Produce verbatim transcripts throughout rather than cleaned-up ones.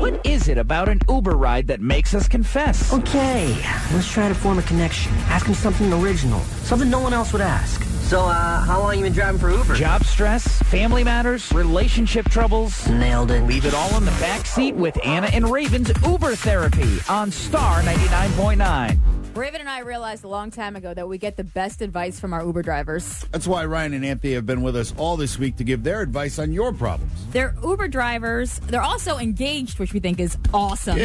What is it about an Uber ride that makes us confess? Okay, let's try to form a connection. Ask him something original, something no one else would ask. So, uh, how long you been driving for Uber? Job stress, family matters, relationship troubles. Nailed it. Leave it all in the back seat with Anna and Raven's Uber Therapy on Star ninety-nine point nine. Raven and I realized a long time ago that we get the best advice from our Uber drivers. That's why Ryan and Anthony have been with us all this week to give their advice on your problems. They're Uber drivers. They're also engaged, which we think is awesome.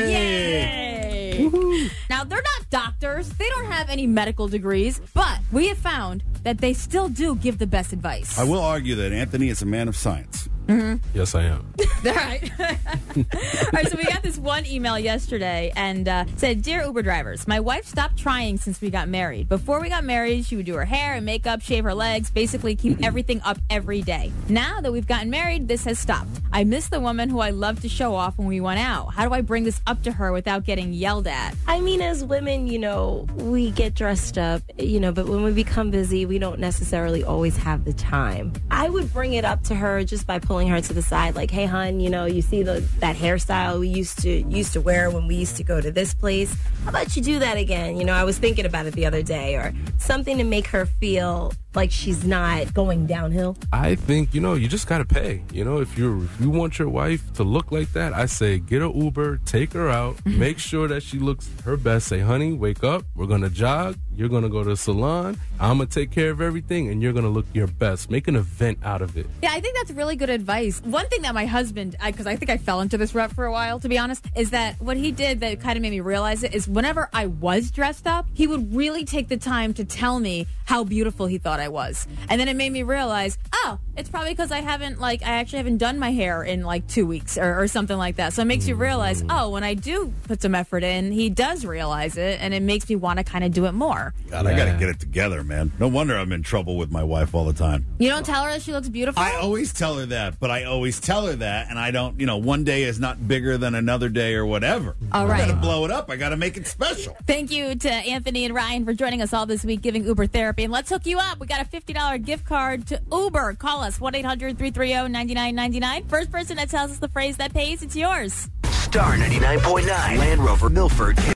Yay! Yay! Now, they're not doctors. They don't have any medical degrees, but we have found that they still do give the best advice. I will argue that Anthony is a man of science. Mm-hmm. Yes, I am. All right. All right, so we got this one email yesterday and uh, said, Dear Uber drivers, my wife stopped trying since we got married. Before we got married, she would do her hair and makeup, shave her legs, basically keep everything up every day. Now that we've gotten married, this has stopped. I miss the woman who I love to show off when we went out. How do I bring this up to her without getting yelled at? I mean, as women, you know, we get dressed up, you know, but when we become busy, we don't necessarily always have the time. I would bring it up to her just by pulling her to the side, like, hey, hon, you know, you see the that hairstyle we used to used to wear when we used to go to this place? How about you do that again? You know, I was thinking about it the other day, or something to make her feel like she's not going downhill. I think, you know, you just got to pay. You know, if, you're, if you want your wife to look like that, I say get an Uber, take her out, make sure that she looks her best. Say, honey, wake up. We're going to jog. You're going to go to the salon. I'm going to take care of everything, and you're going to look your best. Make an event out of it. Yeah, I think that's really good advice. One thing that my husband, because I, I think I fell into this rut for a while, to be honest, is that what he did that kind of made me realize it is whenever I was dressed up, he would really take the time to tell me how beautiful he thought I was. And then it made me realize, oh, it's probably because I haven't, like, I actually haven't done my hair in, like, two weeks or, or something like that. So it makes you realize, oh, when I do put some effort in, he does realize it, and it makes me want to kind of do it more. God, I got to get it together, man. No wonder I'm in trouble with my wife all the time. You don't tell her that she looks beautiful? I always tell her that, but I always tell her that, and I don't, you know, one day is not bigger than another day or whatever. All right. I got to blow it up. I got to make it special. Thank you to Anthony and Ryan for joining us all this week, giving Uber Therapy. And let's hook you up. We got a fifty dollars gift card to Uber. Call us, one eight hundred three three zero nine nine nine nine. First person that tells us the phrase that pays, it's yours. Star ninety-nine point nine, Land Rover, Milford.